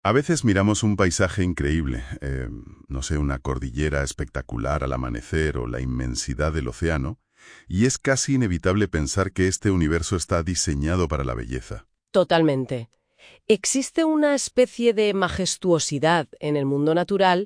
A veces miramos un paisaje increíble, no sé, una cordillera espectacular al amanecer o la inmensidad del océano, y es casi inevitable pensar que este universo está diseñado para la belleza. Totalmente. Existe una especie de majestuosidad en el mundo natural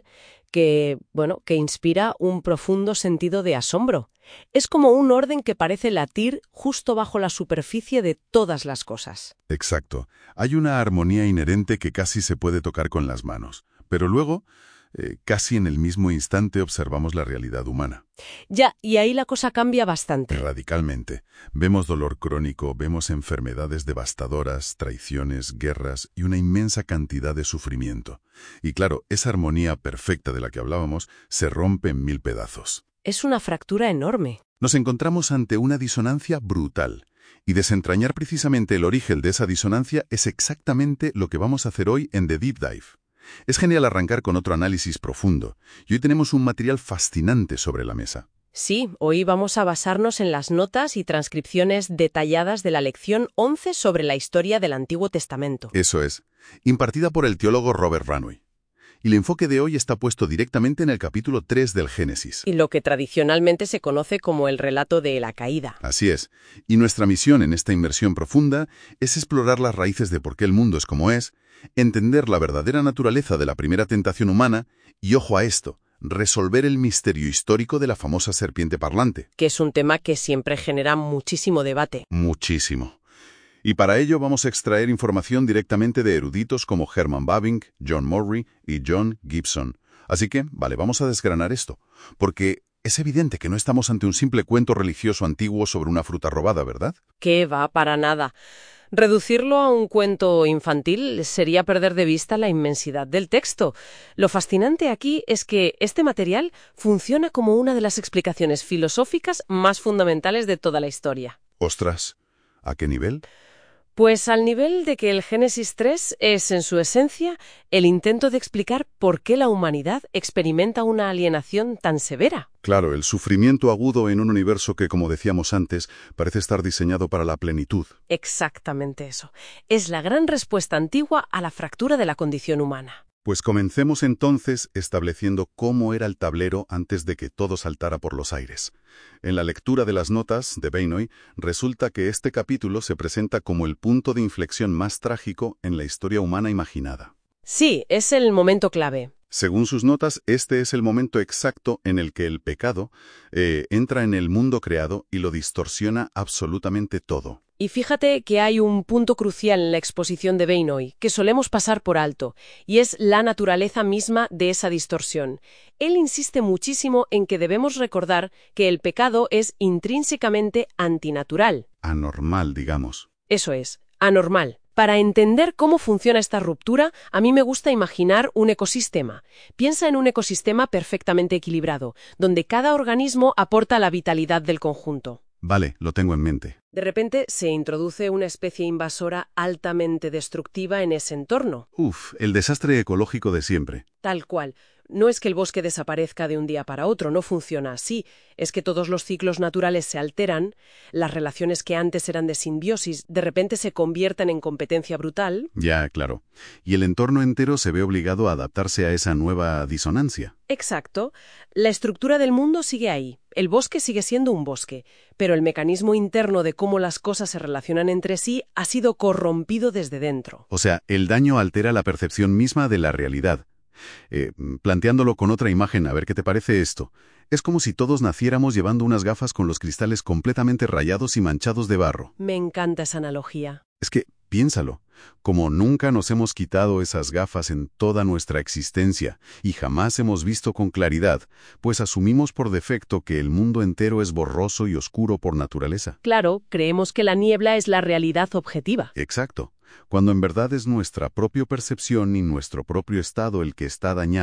que inspira un profundo sentido de asombro. Es como un orden que parece latir justo bajo la superficie de todas las cosas. Exacto. Hay una armonía inherente que casi se puede tocar con las manos, pero luego, casi en el mismo instante observamos la realidad humana. Ya, y ahí la cosa cambia bastante. Radicalmente. Vemos dolor crónico, vemos enfermedades devastadoras, traiciones, guerras y una inmensa cantidad de sufrimiento. Y claro, esa armonía perfecta de la que hablábamos se rompe en mil pedazos. Es una fractura enorme. Nos encontramos ante una disonancia brutal. Y desentrañar precisamente el origen de esa disonancia es exactamente lo que vamos a hacer hoy en The Deep Dive. Es genial arrancar con otro análisis profundo, y hoy tenemos un material fascinante sobre la mesa. Sí, hoy vamos a basarnos en las notas y transcripciones detalladas de la lección 11 sobre la historia del Antiguo Testamento. Eso es, impartida por el teólogo Robert Ranway. Y el enfoque de hoy está puesto directamente en el capítulo 3 del Génesis. Y lo que tradicionalmente se conoce como el relato de la caída. Así es, y nuestra misión en esta inmersión profunda es explorar las raíces de por qué el mundo es como es, entender la verdadera naturaleza de la primera tentación humana y, ojo a esto, resolver el misterio histórico de la famosa serpiente parlante. Que es un tema que siempre genera muchísimo debate. Muchísimo. Y para ello vamos a extraer información directamente de eruditos como Herman Bavinck, John Murray y John Gibson. Así que, vamos a desgranar esto, porque es evidente que no estamos ante un simple cuento religioso antiguo sobre una fruta robada, ¿verdad? ¿Qué va? Para nada. Reducirlo a un cuento infantil sería perder de vista la inmensidad del texto. Lo fascinante aquí es que este material funciona como una de las explicaciones filosóficas más fundamentales de toda la historia. ¡Ostras! ¿A qué nivel? Pues al nivel de que el Génesis 3 es, en su esencia, el intento de explicar por qué la humanidad experimenta una alienación tan severa. Claro, el sufrimiento agudo en un universo que, como decíamos antes, parece estar diseñado para la plenitud. Exactamente eso. Es la gran respuesta antigua a la fractura de la condición humana. Pues comencemos entonces estableciendo cómo era el tablero antes de que todo saltara por los aires. En la lectura de las notas de Benoit, resulta que este capítulo se presenta como el punto de inflexión más trágico en la historia humana imaginada. Sí, es el momento clave. Según sus notas, este es el momento exacto en el que el pecado entra en el mundo creado y lo distorsiona absolutamente todo. Y fíjate que hay un punto crucial en la exposición de Benoit que solemos pasar por alto, y es la naturaleza misma de esa distorsión. Él insiste muchísimo en que debemos recordar que el pecado es intrínsecamente antinatural. Anormal, digamos. Eso es, anormal. Para entender cómo funciona esta ruptura, a mí me gusta imaginar un ecosistema. Piensa en un ecosistema perfectamente equilibrado, donde cada organismo aporta la vitalidad del conjunto. Vale, lo tengo en mente. De repente se introduce una especie invasora altamente destructiva en ese entorno. El desastre ecológico de siempre. Tal cual. No es que el bosque desaparezca de un día para otro, no funciona así. Es que todos los ciclos naturales se alteran, las relaciones que antes eran de simbiosis de repente se convierten en competencia brutal. Ya, claro. Y el entorno entero se ve obligado a adaptarse a esa nueva disonancia. Exacto. La estructura del mundo sigue ahí. El bosque sigue siendo un bosque, pero el mecanismo interno de cómo las cosas se relacionan entre sí ha sido corrompido desde dentro. O sea, el daño altera la percepción misma de la realidad. Planteándolo con otra imagen, a ver qué te parece esto. Es como si todos naciéramos llevando unas gafas con los cristales completamente rayados y manchados de barro. Me encanta esa analogía. Es que, piénsalo, como nunca nos hemos quitado esas gafas en toda nuestra existencia y jamás hemos visto con claridad, pues asumimos por defecto que el mundo entero es borroso y oscuro por naturaleza. Claro, creemos que la niebla es la realidad objetiva. Exacto, cuando en verdad es nuestra propia percepción y nuestro propio estado el que está dañado.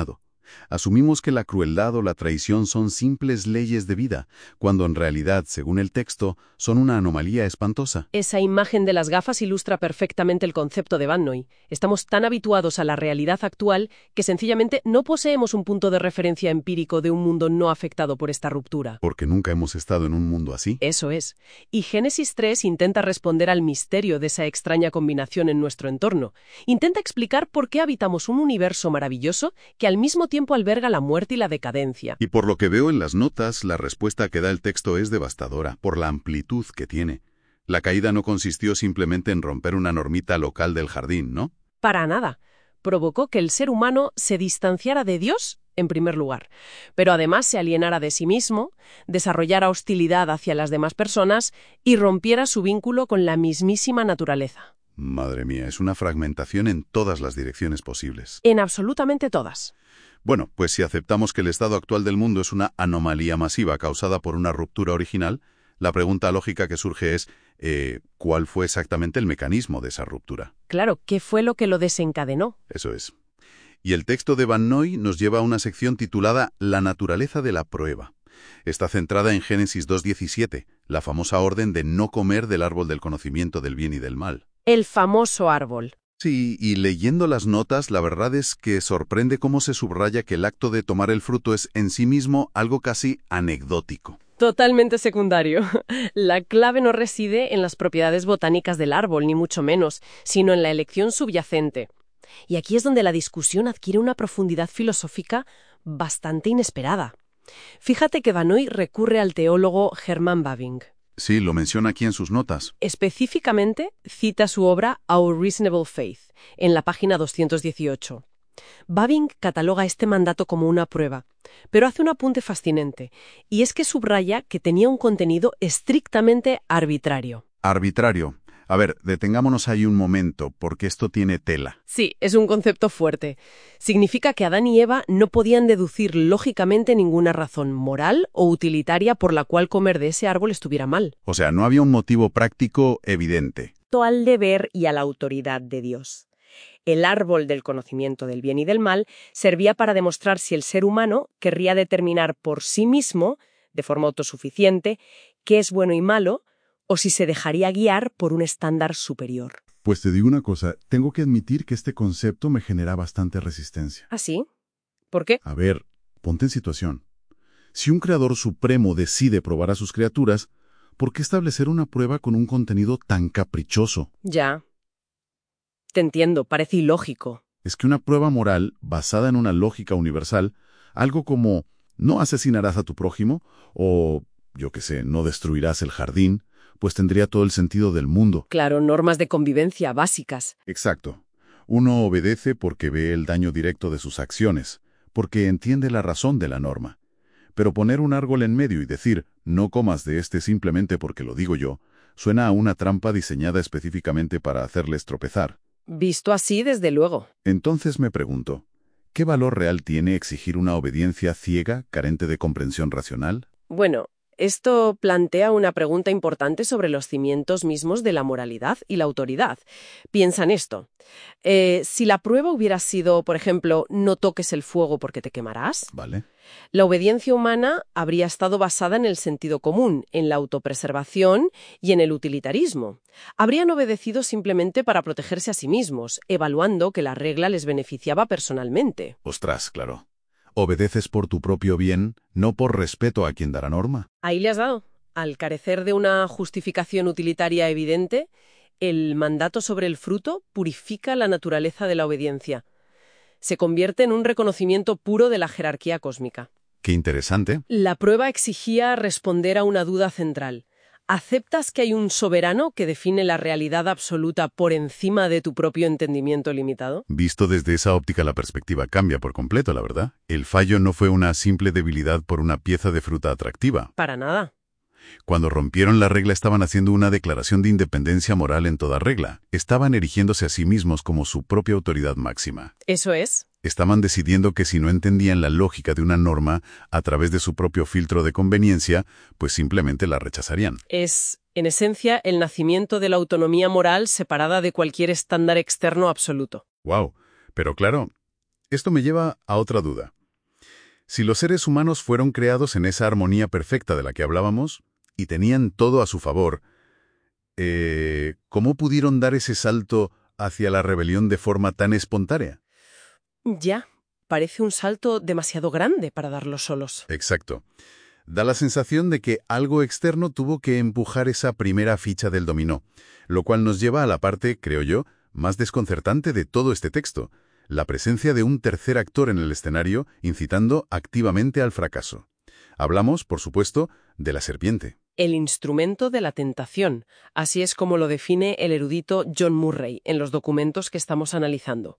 Asumimos que la crueldad o la traición son simples leyes de vida, cuando en realidad, según el texto, son una anomalía espantosa. Esa imagen de las gafas ilustra perfectamente el concepto de Van Noy. Estamos tan habituados a la realidad actual que sencillamente no poseemos un punto de referencia empírico de un mundo no afectado por esta ruptura. Porque nunca hemos estado en un mundo así. Eso es. Y Génesis 3 intenta responder al misterio de esa extraña combinación en nuestro entorno. Intenta explicar por qué habitamos un universo maravilloso que al mismo tiempo alberga la muerte y la decadencia. Y por lo que veo en las notas, la respuesta que da el texto es devastadora, por la amplitud que tiene. La caída no consistió simplemente en romper una normita local del jardín, ¿no? Para nada. Provocó que el ser humano se distanciara de Dios, en primer lugar, pero además se alienara de sí mismo, desarrollara hostilidad hacia las demás personas y rompiera su vínculo con la mismísima naturaleza. Madre mía, es una fragmentación en todas las direcciones posibles. En absolutamente todas. Bueno, pues si aceptamos que el estado actual del mundo es una anomalía masiva causada por una ruptura original, la pregunta lógica que surge es, ¿cuál fue exactamente el mecanismo de esa ruptura? Claro, ¿qué fue lo que lo desencadenó? Eso es. Y el texto de Van Noy nos lleva a una sección titulada La naturaleza de la prueba. Está centrada en Génesis 2:17, la famosa orden de no comer del árbol del conocimiento del bien y del mal. El famoso árbol. Sí, y leyendo las notas, la verdad es que sorprende cómo se subraya que el acto de tomar el fruto es en sí mismo algo casi anecdótico. Totalmente secundario. La clave no reside en las propiedades botánicas del árbol, ni mucho menos, sino en la elección subyacente. Y aquí es donde la discusión adquiere una profundidad filosófica bastante inesperada. Fíjate que Van Noy recurre al teólogo Herman Bavinck. Sí, lo menciona aquí en sus notas. Específicamente, cita su obra Our Reasonable Faith, en la página 218. Bavinck cataloga este mandato como una prueba, pero hace un apunte fascinante, y es que subraya que tenía un contenido estrictamente arbitrario. Arbitrario. A ver, detengámonos ahí un momento, porque esto tiene tela. Sí, es un concepto fuerte. Significa que Adán y Eva no podían deducir lógicamente ninguna razón moral o utilitaria por la cual comer de ese árbol estuviera mal. O sea, no había un motivo práctico evidente. Al deber y a la autoridad de Dios. El árbol del conocimiento del bien y del mal servía para demostrar si el ser humano querría determinar por sí mismo, de forma autosuficiente, qué es bueno y malo, o si se dejaría guiar por un estándar superior. Pues te digo una cosa, tengo que admitir que este concepto me genera bastante resistencia. ¿Ah, sí? ¿Por qué? A ver, ponte en situación. Si un creador supremo decide probar a sus criaturas, ¿por qué establecer una prueba con un contenido tan caprichoso? Ya. Te entiendo, parece ilógico. Es que una prueba moral basada en una lógica universal, algo como no asesinarás a tu prójimo o, yo qué sé, no destruirás el jardín, pues tendría todo el sentido del mundo. Claro, normas de convivencia básicas. Exacto. Uno obedece porque ve el daño directo de sus acciones, porque entiende la razón de la norma. Pero poner un árbol en medio y decir, no comas de este simplemente porque lo digo yo, suena a una trampa diseñada específicamente para hacerles tropezar. Visto así, desde luego. Entonces me pregunto, ¿qué valor real tiene exigir una obediencia ciega, carente de comprensión racional? Bueno, esto plantea una pregunta importante sobre los cimientos mismos de la moralidad y la autoridad. Piensa en esto. Si la prueba hubiera sido, por ejemplo, no toques el fuego porque te quemarás, ¿Vale? la obediencia humana habría estado basada en el sentido común, en la autopreservación y en el utilitarismo. Habrían obedecido simplemente para protegerse a sí mismos, evaluando que la regla les beneficiaba personalmente. Ostras, claro. Obedeces por tu propio bien, no por respeto a quien da la norma. Ahí le has dado. Al carecer de una justificación utilitaria evidente, el mandato sobre el fruto purifica la naturaleza de la obediencia. Se convierte en un reconocimiento puro de la jerarquía cósmica. Qué interesante. La prueba exigía responder a una duda central. ¿Aceptas que hay un soberano que define la realidad absoluta por encima de tu propio entendimiento limitado? Visto desde esa óptica, la perspectiva cambia por completo, la verdad. El fallo no fue una simple debilidad por una pieza de fruta atractiva. Para nada. Cuando rompieron la regla estaban haciendo una declaración de independencia moral en toda regla. Estaban erigiéndose a sí mismos como su propia autoridad máxima. Eso es. Estaban decidiendo que si no entendían la lógica de una norma a través de su propio filtro de conveniencia, pues simplemente la rechazarían. Es, en esencia, el nacimiento de la autonomía moral separada de cualquier estándar externo absoluto. ¡Wow! Pero claro, esto me lleva a otra duda. Si los seres humanos fueron creados en esa armonía perfecta de la que hablábamos y tenían todo a su favor, ¿cómo pudieron dar ese salto hacia la rebelión de forma tan espontánea? Ya, parece un salto demasiado grande para darlo solos. Exacto. Da la sensación de que algo externo tuvo que empujar esa primera ficha del dominó, lo cual nos lleva a la parte, creo yo, más desconcertante de todo este texto, la presencia de un tercer actor en el escenario incitando activamente al fracaso. Hablamos, por supuesto, de la serpiente. El instrumento de la tentación, así es como lo define el erudito John Murray en los documentos que estamos analizando.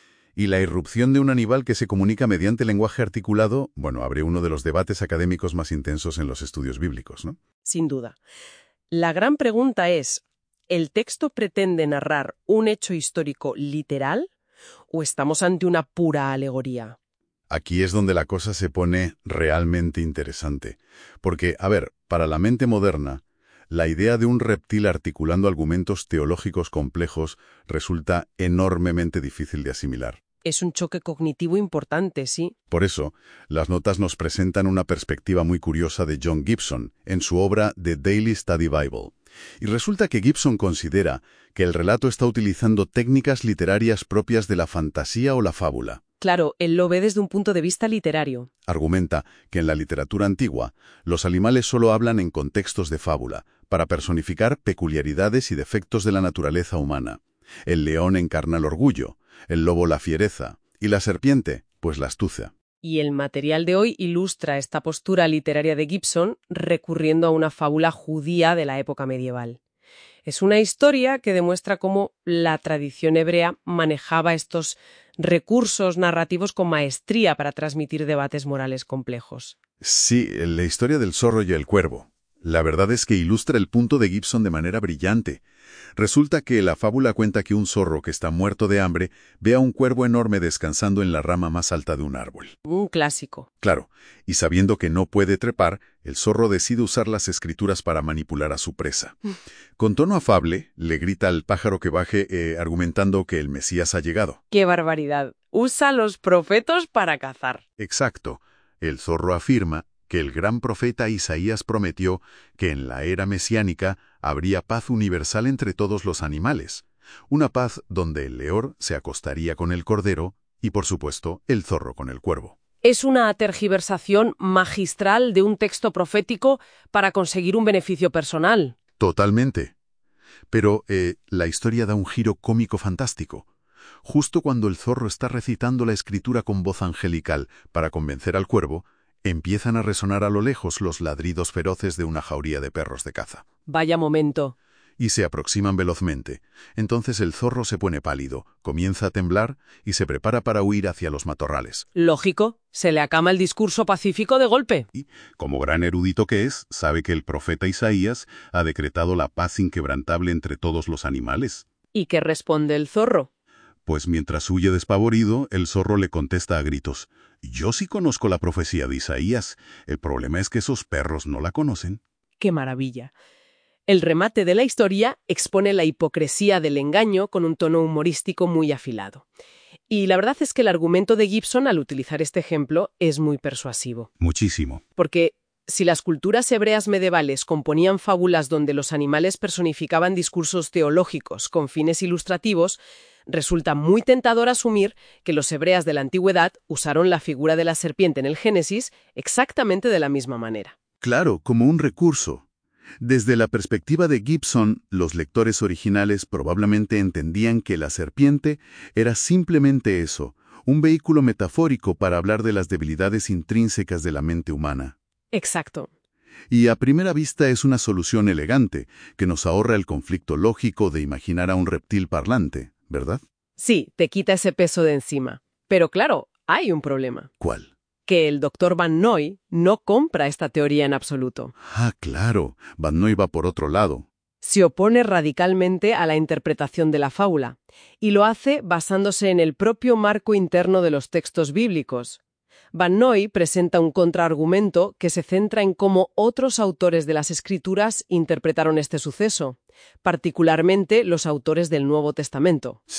Y la irrupción de un animal que se comunica mediante lenguaje articulado, abre uno de los debates académicos más intensos en los estudios bíblicos, ¿no? Sin duda. La gran pregunta es, ¿el texto pretende narrar un hecho histórico literal o estamos ante una pura alegoría? Aquí es donde la cosa se pone realmente interesante. Porque, para la mente moderna, la idea de un reptil articulando argumentos teológicos complejos resulta enormemente difícil de asimilar. Es un choque cognitivo importante, sí. Por eso, las notas nos presentan una perspectiva muy curiosa de John Gibson en su obra The Daily Study Bible. Y resulta que Gibson considera que el relato está utilizando técnicas literarias propias de la fantasía o la fábula. Claro, él lo ve desde un punto de vista literario. Argumenta que en la literatura antigua, los animales solo hablan en contextos de fábula, para personificar peculiaridades y defectos de la naturaleza humana. El león encarna el orgullo, el lobo la fiereza, y la serpiente, pues la astucia. Y el material de hoy ilustra esta postura literaria de Gibson recurriendo a una fábula judía de la época medieval. Es una historia que demuestra cómo la tradición hebrea manejaba estos recursos narrativos con maestría para transmitir debates morales complejos. Sí, la historia del zorro y el cuervo. La verdad es que ilustra el punto de Gibson de manera brillante. Resulta que la fábula cuenta que un zorro que está muerto de hambre ve a un cuervo enorme descansando en la rama más alta de un árbol. Un clásico. Claro, y sabiendo que no puede trepar, el zorro decide usar las escrituras para manipular a su presa. Con tono afable, le grita al pájaro que baje, argumentando que el Mesías ha llegado. ¡Qué barbaridad! Usa los profetas para cazar. Exacto. El zorro afirma que el gran profeta Isaías prometió que en la era mesiánica habría paz universal entre todos los animales, una paz donde el león se acostaría con el cordero y, por supuesto, el zorro con el cuervo. Es una tergiversación magistral de un texto profético para conseguir un beneficio personal. Totalmente. Pero la historia da un giro cómico fantástico. Justo cuando el zorro está recitando la escritura con voz angelical para convencer al cuervo, empiezan a resonar a lo lejos los ladridos feroces de una jauría de perros de caza. Vaya momento. Y se aproximan velozmente. Entonces el zorro se pone pálido, comienza a temblar y se prepara para huir hacia los matorrales. Lógico, se le acama el discurso pacífico de golpe. Y, como gran erudito que es, sabe que el profeta Isaías ha decretado la paz inquebrantable entre todos los animales. ¿Y qué responde el zorro? Pues mientras huye despavorido, el zorro le contesta a gritos: «Yo sí conozco la profecía de Isaías. El problema es que esos perros no la conocen». ¡Qué maravilla! El remate de la historia expone la hipocresía del engaño con un tono humorístico muy afilado. Y la verdad es que el argumento de Gibson al utilizar este ejemplo es muy persuasivo. Muchísimo. Porque si las culturas hebreas medievales componían fábulas donde los animales personificaban discursos teológicos con fines ilustrativos, resulta muy tentador asumir que los hebreos de la antigüedad usaron la figura de la serpiente en el Génesis exactamente de la misma manera. Claro, como un recurso. Desde la perspectiva de Gibson, los lectores originales probablemente entendían que la serpiente era simplemente eso, un vehículo metafórico para hablar de las debilidades intrínsecas de la mente humana. Exacto. Y a primera vista es una solución elegante, que nos ahorra el conflicto lógico de imaginar a un reptil parlante, ¿verdad? Sí, te quita ese peso de encima. Pero claro, hay un problema. ¿Cuál? Que el Dr. Van Noy no compra esta teoría en absoluto. Ah, claro, Van Noy va por otro lado. Se opone radicalmente a la interpretación de la fábula, y lo hace basándose en el propio marco interno de los textos bíblicos. Van Noy presenta un contraargumento que se centra en cómo otros autores de las Escrituras interpretaron este suceso, particularmente los autores del Nuevo Testamento. Sí,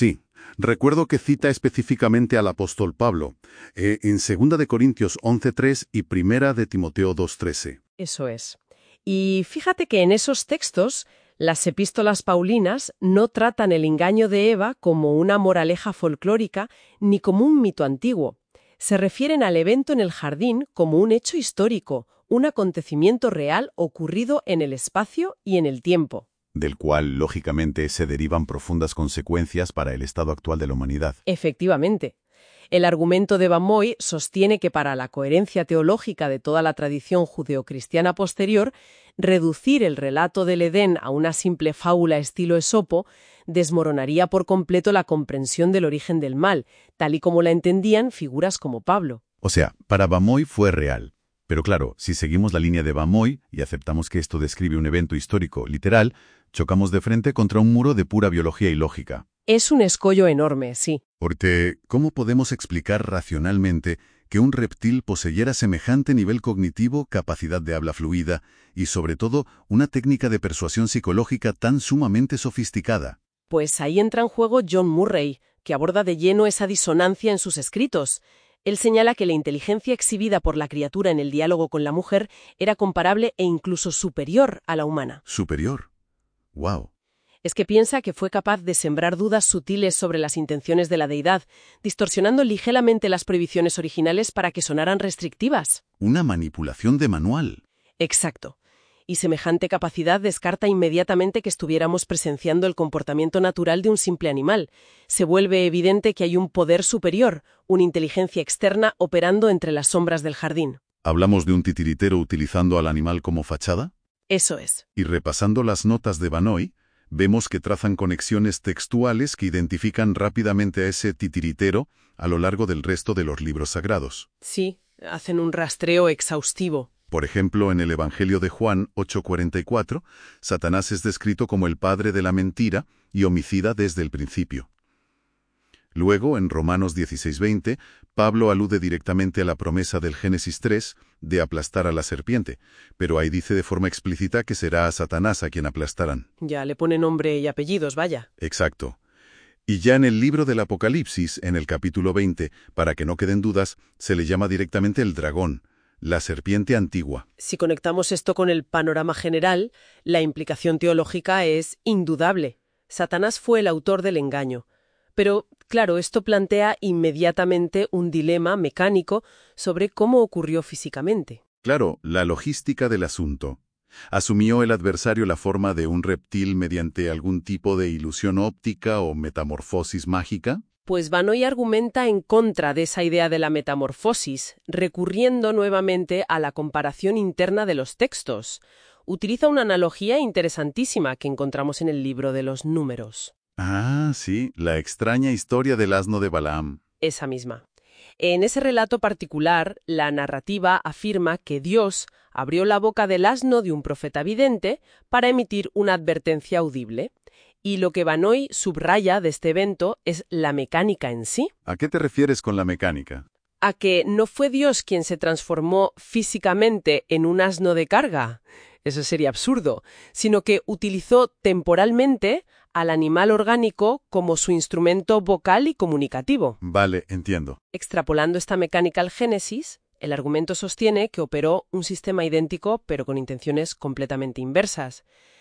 Recuerdo que cita específicamente al apóstol Pablo, en 2 de Corintios 11:3 y 1 de Timoteo 2:13. Eso es. Y fíjate que en esos textos, las epístolas paulinas no tratan el engaño de Eva como una moraleja folclórica ni como un mito antiguo. Se refieren al evento en el jardín como un hecho histórico, un acontecimiento real ocurrido en el espacio y en el tiempo. Del cual, lógicamente, se derivan profundas consecuencias para el estado actual de la humanidad. Efectivamente. El argumento de Bamoy sostiene que para la coherencia teológica de toda la tradición judeocristiana posterior, reducir el relato del Edén a una simple fábula estilo Esopo desmoronaría por completo la comprensión del origen del mal, tal y como la entendían figuras como Pablo. O sea, para Bamoy fue real. Pero claro, si seguimos la línea de Bamoy y aceptamos que esto describe un evento histórico literal, chocamos de frente contra un muro de pura biología y lógica. Es un escollo enorme, sí. Porque, ¿cómo podemos explicar racionalmente que un reptil poseyera semejante nivel cognitivo, capacidad de habla fluida y, sobre todo, una técnica de persuasión psicológica tan sumamente sofisticada? Pues ahí entra en juego John Murray, que aborda de lleno esa disonancia en sus escritos. Él señala que la inteligencia exhibida por la criatura en el diálogo con la mujer era comparable e incluso superior a la humana. ¿Superior? ¡Wow! Es que piensa que fue capaz de sembrar dudas sutiles sobre las intenciones de la deidad, distorsionando ligeramente las prohibiciones originales para que sonaran restrictivas. Una manipulación de manual. Exacto. Y semejante capacidad descarta inmediatamente que estuviéramos presenciando el comportamiento natural de un simple animal. Se vuelve evidente que hay un poder superior, una inteligencia externa operando entre las sombras del jardín. ¿Hablamos de un titiritero utilizando al animal como fachada? Eso es. Y repasando las notas de Bamoy, vemos que trazan conexiones textuales que identifican rápidamente a ese titiritero a lo largo del resto de los libros sagrados. Sí, hacen un rastreo exhaustivo. Por ejemplo, en el Evangelio de Juan 8:44, Satanás es descrito como el padre de la mentira y homicida desde el principio. Luego, en Romanos 16:20, Pablo alude directamente a la promesa del Génesis 3 de aplastar a la serpiente, pero ahí dice de forma explícita que será a Satanás a quien aplastarán. Ya le pone nombre y apellidos, vaya. Exacto. Y ya en el libro del Apocalipsis, en el capítulo 20, para que no queden dudas, se le llama directamente el dragón, la serpiente antigua. Si conectamos esto con el panorama general, la implicación teológica es indudable. Satanás fue el autor del engaño. Pero, claro, esto plantea inmediatamente un dilema mecánico sobre cómo ocurrió físicamente. Claro, la logística del asunto. ¿Asumió el adversario la forma de un reptil mediante algún tipo de ilusión óptica o metamorfosis mágica? Pues Bamoy argumenta en contra de esa idea de la metamorfosis, recurriendo nuevamente a la comparación interna de los textos. Utiliza una analogía interesantísima que encontramos en el libro de los Números. Ah, sí, la extraña historia del asno de Balaam. Esa misma. En ese relato particular, la narrativa afirma que Dios abrió la boca del asno de un profeta vidente para emitir una advertencia audible. Y lo que Bamoy subraya de este evento es la mecánica en sí. ¿A qué te refieres con la mecánica? A que no fue Dios quien se transformó físicamente en un asno de carga, eso sería absurdo, sino que utilizó temporalmente al animal orgánico como su instrumento vocal y comunicativo. Vale, entiendo. Extrapolando esta mecánica al Génesis, el argumento sostiene que operó un sistema idéntico pero con intenciones completamente inversas.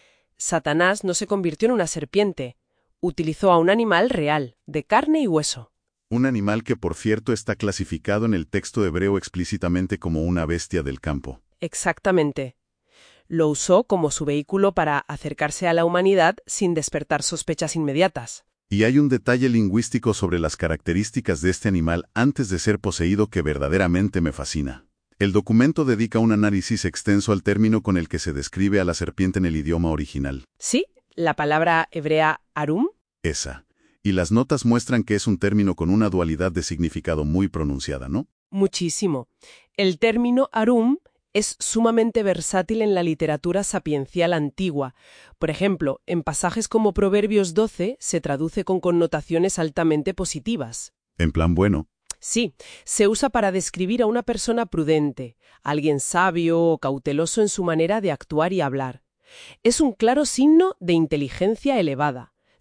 Satanás no se convirtió en una serpiente, utilizó a un animal real, de carne y hueso. Un animal que, por cierto, está clasificado en el texto hebreo explícitamente como una bestia del campo. Exactamente. Lo usó como su vehículo para acercarse a la humanidad sin despertar sospechas inmediatas. Y hay un detalle lingüístico sobre las características de este animal antes de ser poseído que verdaderamente me fascina. El documento dedica un análisis extenso al término con el que se describe a la serpiente en el idioma original. Sí, la palabra hebrea arum. Esa. Y las notas muestran que es un término con una dualidad de significado muy pronunciada, ¿no? Muchísimo. El término arum es sumamente versátil en la literatura sapiencial antigua. Por ejemplo, en pasajes como Proverbios 12 se traduce con connotaciones altamente positivas. En plan bueno. Sí, se usa para describir a una persona prudente, alguien sabio o cauteloso en su manera de actuar y hablar. Es un claro signo de inteligencia elevada.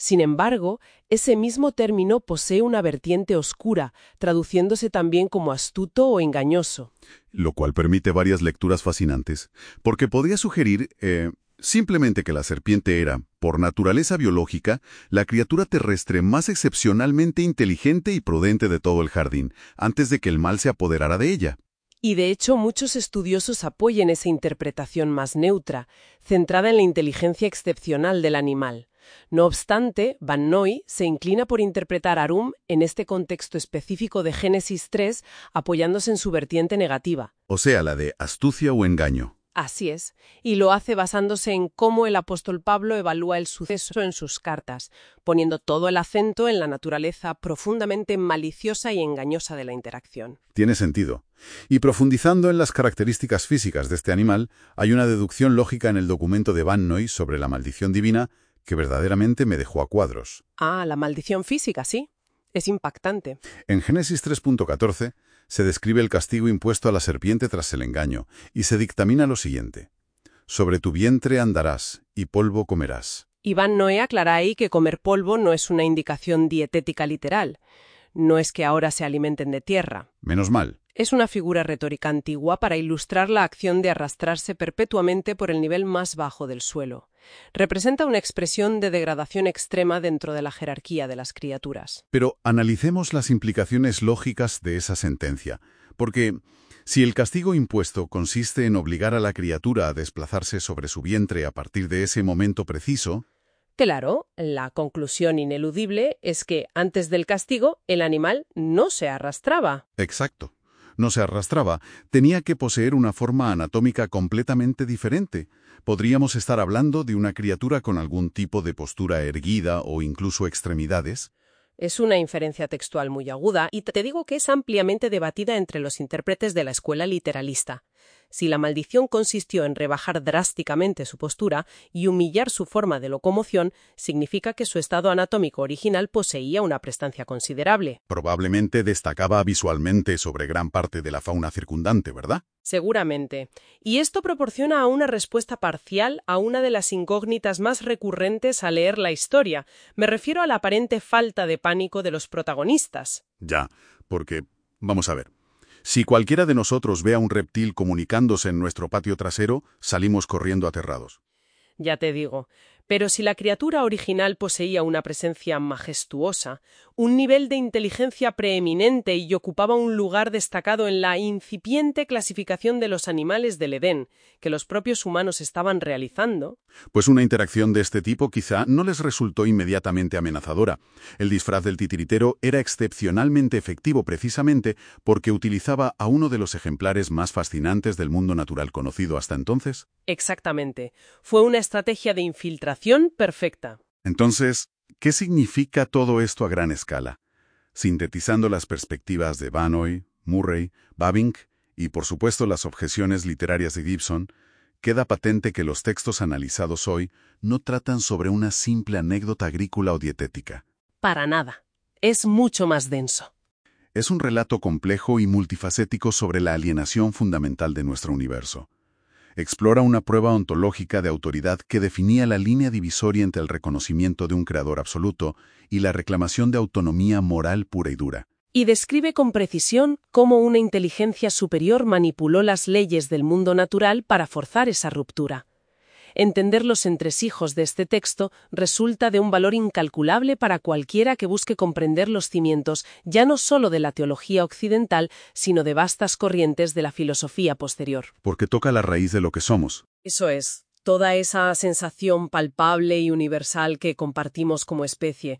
Sin embargo, ese mismo término posee una vertiente oscura, traduciéndose también como astuto o engañoso. Lo cual permite varias lecturas fascinantes, porque podría sugerir simplemente que la serpiente era, por naturaleza biológica, la criatura terrestre más excepcionalmente inteligente y prudente de todo el jardín, antes de que el mal se apoderara de ella. Y de hecho muchos estudiosos apoyan esa interpretación más neutra, centrada en la inteligencia excepcional del animal. No obstante, Van Noy se inclina por interpretar a Arum en este contexto específico de Génesis 3, apoyándose en su vertiente negativa. O sea, la de astucia o engaño. Así es, y lo hace basándose en cómo el apóstol Pablo evalúa el suceso en sus cartas, poniendo todo el acento en la naturaleza profundamente maliciosa y engañosa de la interacción. Tiene sentido. Y profundizando en las características físicas de este animal, hay una deducción lógica en el documento de Van Noy sobre la maldición divina que verdaderamente me dejó a cuadros. Ah, la maldición física, sí. Es impactante. En Génesis 3.14 se describe el castigo impuesto a la serpiente tras el engaño, y se dictamina lo siguiente: sobre tu vientre andarás, y polvo comerás. Y Van Noy aclara ahí que comer polvo no es una indicación dietética literal. No es que ahora se alimenten de tierra. Menos mal. Es una figura retórica antigua para ilustrar la acción de arrastrarse perpetuamente por el nivel más bajo del suelo. Representa una expresión de degradación extrema dentro de la jerarquía de las criaturas. Pero analicemos las implicaciones lógicas de esa sentencia, porque si el castigo impuesto consiste en obligar a la criatura a desplazarse sobre su vientre a partir de ese momento preciso... Claro, la conclusión ineludible es que antes del castigo el animal no se arrastraba. Exacto. No se arrastraba, tenía que poseer una forma anatómica completamente diferente. Podríamos estar hablando de una criatura con algún tipo de postura erguida o incluso extremidades. Es una inferencia textual muy aguda y te digo que es ampliamente debatida entre los intérpretes de la escuela literalista. Si la maldición consistió en rebajar drásticamente su postura y humillar su forma de locomoción, significa que su estado anatómico original poseía una prestancia considerable. Probablemente destacaba visualmente sobre gran parte de la fauna circundante, ¿verdad? Seguramente. Y esto proporciona una respuesta parcial a una de las incógnitas más recurrentes al leer la historia. Me refiero a la aparente falta de pánico de los protagonistas. Ya, porque, vamos a ver, si cualquiera de nosotros ve a un reptil comunicándose en nuestro patio trasero, salimos corriendo aterrados. Ya te digo. Pero si la criatura original poseía una presencia majestuosa, un nivel de inteligencia preeminente y ocupaba un lugar destacado en la incipiente clasificación de los animales del Edén, que los propios humanos estaban realizando... Pues una interacción de este tipo quizá no les resultó inmediatamente amenazadora. El disfraz del titiritero era excepcionalmente efectivo precisamente porque utilizaba a uno de los ejemplares más fascinantes del mundo natural conocido hasta entonces. Exactamente. Fue una estrategia de infiltración perfecta. Entonces, ¿qué significa todo esto a gran escala? Sintetizando las perspectivas de Van Noy, Murray, Bavinck y, por supuesto, las objeciones literarias de Gibson, queda patente que los textos analizados hoy no tratan sobre una simple anécdota agrícola o dietética. Para nada. Es mucho más denso. Es un relato complejo y multifacético sobre la alienación fundamental de nuestro universo. Explora una prueba ontológica de autoridad que definía la línea divisoria entre el reconocimiento de un creador absoluto y la reclamación de autonomía moral pura y dura. Y describe con precisión cómo una inteligencia superior manipuló las leyes del mundo natural para forzar esa ruptura. Entender los entresijos de este texto resulta de un valor incalculable para cualquiera que busque comprender los cimientos ya no solo de la teología occidental, sino de vastas corrientes de la filosofía posterior. Porque toca la raíz de lo que somos. Eso es. Toda esa sensación palpable y universal que compartimos como especie,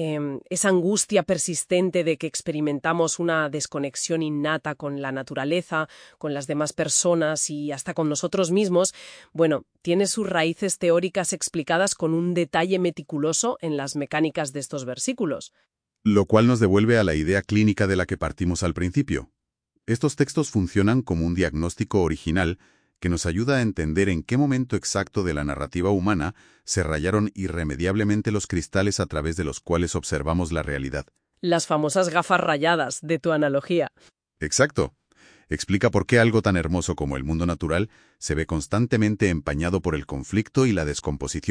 esa angustia persistente de que experimentamos una desconexión innata con la naturaleza, con las demás personas y hasta con nosotros mismos, bueno, tiene sus raíces teóricas explicadas con un detalle meticuloso en las mecánicas de estos versículos. Lo cual nos devuelve a la idea clínica de la que partimos al principio. Estos textos funcionan como un diagnóstico original que nos ayuda a entender en qué momento exacto de la narrativa humana se rayaron irremediablemente los cristales a través de los cuales observamos la realidad. Las famosas gafas rayadas de tu analogía. Exacto. Explica por qué algo tan hermoso como el mundo natural se ve constantemente empañado por el conflicto y la descomposición.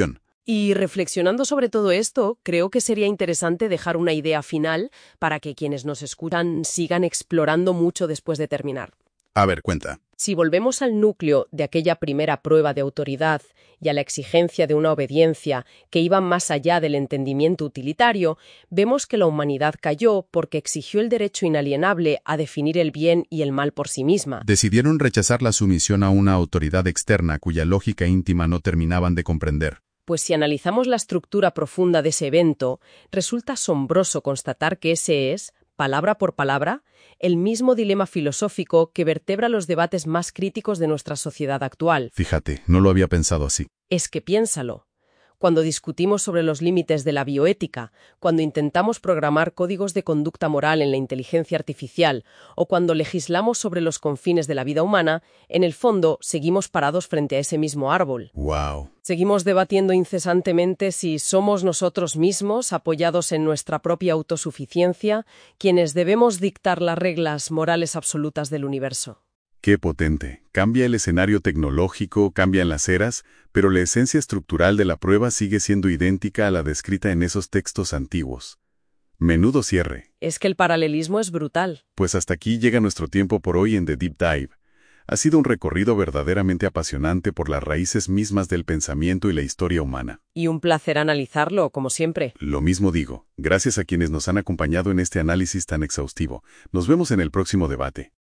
Y reflexionando sobre todo esto, creo que sería interesante dejar una idea final para que quienes nos escuchan sigan explorando mucho después de terminar. A ver, cuenta. Si volvemos al núcleo de aquella primera prueba de autoridad y a la exigencia de una obediencia que iba más allá del entendimiento utilitario, vemos que la humanidad cayó porque exigió el derecho inalienable a definir el bien y el mal por sí misma. Decidieron rechazar la sumisión a una autoridad externa cuya lógica íntima no terminaban de comprender. Pues si analizamos la estructura profunda de ese evento, resulta asombroso constatar que ese es, palabra por palabra, el mismo dilema filosófico que vertebra los debates más críticos de nuestra sociedad actual. Fíjate, no lo había pensado así. Es que piénsalo. Cuando discutimos sobre los límites de la bioética, cuando intentamos programar códigos de conducta moral en la inteligencia artificial o cuando legislamos sobre los confines de la vida humana, en el fondo seguimos parados frente a ese mismo árbol. ¡Wow! Seguimos debatiendo incesantemente si somos nosotros mismos, apoyados en nuestra propia autosuficiencia, quienes debemos dictar las reglas morales absolutas del universo. ¡Qué potente! Cambia el escenario tecnológico, cambian las eras, pero la esencia estructural de la prueba sigue siendo idéntica a la descrita en esos textos antiguos. Menudo cierre. Es que el paralelismo es brutal. Pues hasta aquí llega nuestro tiempo por hoy en The Deep Dive. Ha sido un recorrido verdaderamente apasionante por las raíces mismas del pensamiento y la historia humana. Y un placer analizarlo, como siempre. Lo mismo digo. Gracias a quienes nos han acompañado en este análisis tan exhaustivo. Nos vemos en el próximo debate.